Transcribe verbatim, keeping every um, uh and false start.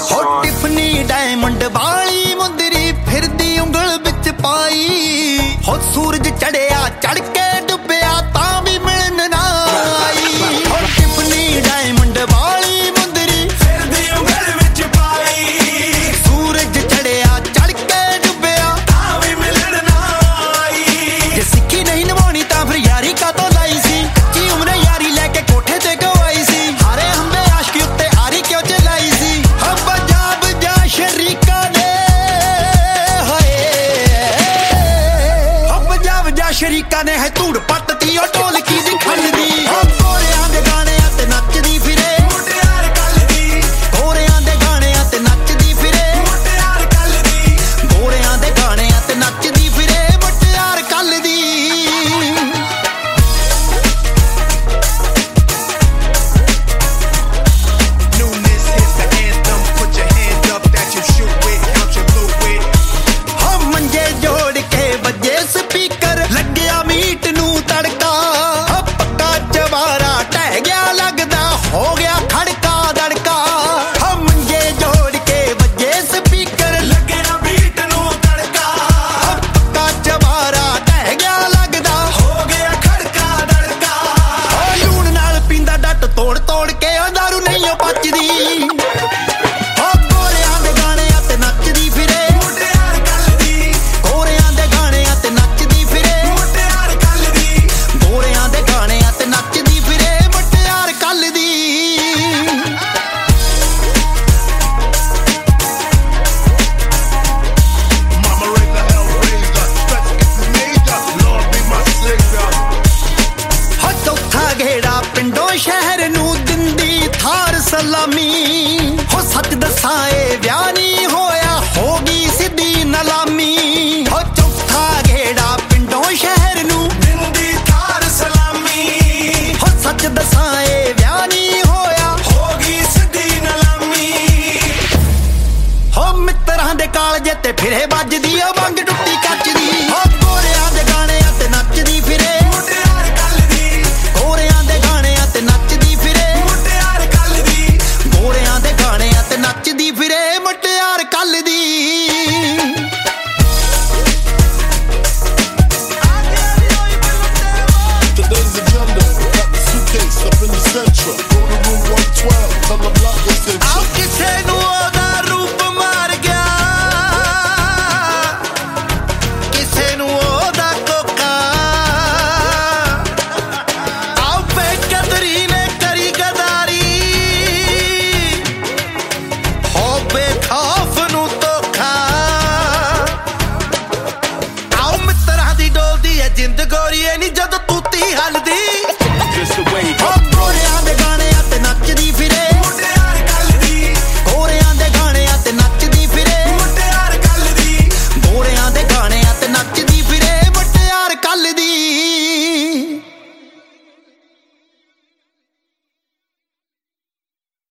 ਹੋ Tiffany diamond ਵਾਲੀ ਮੁੰਦਰੀ ਫਿਰਦੀ ਉਂਗਲ ਵਿੱਚ ਪਾਈ ਹੋ ਸੂਰਜ ਚੜਿਆ ਚੜ ਕੇ ਡੁੱਬਿਆ ਤਾਂ ਵੀ ਮਿਲਣ ਨਾ ਆਈ ਹੋ ਟਿਫਨੀ ਡਾਇਮੰਡ ਵਾਲੀ ਮੁੰਦਰੀ ਫਿਰਦੀ ਉਂਗਲ ਵਿੱਚ ਪਾਈ ਸੂਰਜ ਚੜਿਆ ਚੜ ਕੇ ਡੁੱਬਿਆ ਤਾਂ ਵੀ ਮਿਲਣ ਨਾ ਆਈ ਜੇ ਸਿੱਖੀ ਨਹੀਂ ਨਿਭਾਉਣੀ ਤਾਂ ਫਿਰ ਯਾਰੀ ਕਾਤੋਂ ਲਾਈ ਸੀ ਕੱਚੀ ਉਮਰੇ ਯਾਰੀ ਲੈ ਕੇ ਕੋਠੇ ਤੇ ਗਵਾਈ ਸੀ ਹਾਰੇ ਹੰਬੇ ਆਸ਼ਕੀ ਉੱਤੇ ਆਰੀ ਕਿਉਂ ਚਲਾਈ ਸੀ ਹਾਂ ਪੰਜਾਬ ਜਾ ਸ਼ਰੀਕਾਂ ਨੇ ਸ਼ਰੀਕਾਂ ਨੇ ਹੈ ਧੂੜ ਪੱਟਤੀ ਉਹ ਢੋਲਕੀ ਦੀ ਖੰਡਦੀ ਹੋ ਗੋਰਿਆਂ ਦੇ ਗਾਣਿਆਂ ਤੇ ਨੱਚਦੀ ਫਿਰੇ ਮੁਟਿਆਰ ਕੱਲਦੀ ਗੋਰਿਆਂ ਦੇ ਗਾਣਿਆਂ ਤੇ ਨੱਚਦੀ ਫਿਰੇ ਮੁਟਿਆਰ ਕੱਲਦੀ ਗੋਰਿਆਂ ਦੇ ਗਾਣਿਆਂ ਤੇ ਨੱਚਦੀ ਫਿਰੇ ਮੁਟਿਆਰ ਕੱਲਦੀ ਹੋ ਮੰਜੇ ਜੋੜ ਕੇ ਵੱਜੇ ਸਪੀਕਰ ਲੱਗਿਆ ਮੀਟ ਨੂੰ ਤੜਕਾ ਹੋ ਪੱਕਾ ਚਵਾਰਾ ਟਹਿ ਗਿਆ ਲੱਗਦਾ ਹੋ ਗਿਆ ਖੜਕਾ ਦੜਕਾ ਹੋ ਮੰਜੇ ਜੋੜ ਕੇ ਵੱਜੇ ਸਪੀਕਰ ਲੱਗਿਆ ਮੀਟ ਨੂੰ ਤੜਕਾ ਹੋ ਪੱਕਾ ਚਵਾਰਾ ਟਹਿ ਗਿਆ ਲੱਗਦਾ ਹੋ ਗਿਆ ਖੜਕਾ ਦੜਕਾ ਹੋ ਲੂਣ ਨਾਲ ਪੀਂਦਾ ਡੱਟ ਤੋੜ ਤੋੜ ਕੇ ਉਹ ਦਾਰੂ ਨਹੀਂ ਉਹ ਪਚਦੀ ਪਿੰਡੋਂ ਸ਼ਹਿਰ ਨੂੰ ਦਿੰਦੀ ਥਾਰ ਸਲਾਮੀ ਹੋ ਸੱਚ ਦੱਸਾਂ ਇਹ ਵਿਆਹ ਨਹੀਂ ਹੋਇਆ ਹੋ ਗਈ ਸਿੱਧੀ ਨਲਾਮੀ ਹੋ ਚੌਥਾ ਘੇੜਾ ਪਿੰਡੋਂ ਸ਼ਹਿਰ ਨੂੰ ਦਿੰਦੀ ਥਾਰ ਸਲਾਮੀ ਹੋ ਸੱਚ ਦੱਸਾਂ ਇਹ ਵਿਆਹ ਨਹੀਂ ਹੋਇਆ ਹੋ ਗਈ ਸਿੱਧੀ ਨਲਾਮੀ ਹੋ ਮਿੱਤਰਾਂ ਦੇ ਕਾਲਜੇ ਤੇ ਫਿਰੇ ਵੱਜਦੀ ਉਹ ਵੰਗ ਟੁੱਟੀ ਕੱਚ ਦੀ ਹੋ ਗੋਰਿਆਂ ਦੇ ਗਾਣਿਆਂ ਤੇ ਨੱਚਦੀ ਫਿਰੇ ਨੱਚਦੀ ਫਿਰੇ ਮੁਟਿਆਰ ਕੱਲਦੀ Today's agenda, got the suitcase up in the central. Go to room one twelve, tell them lock this in. ਆਓ ਕਿਸੇ ਨੂੰ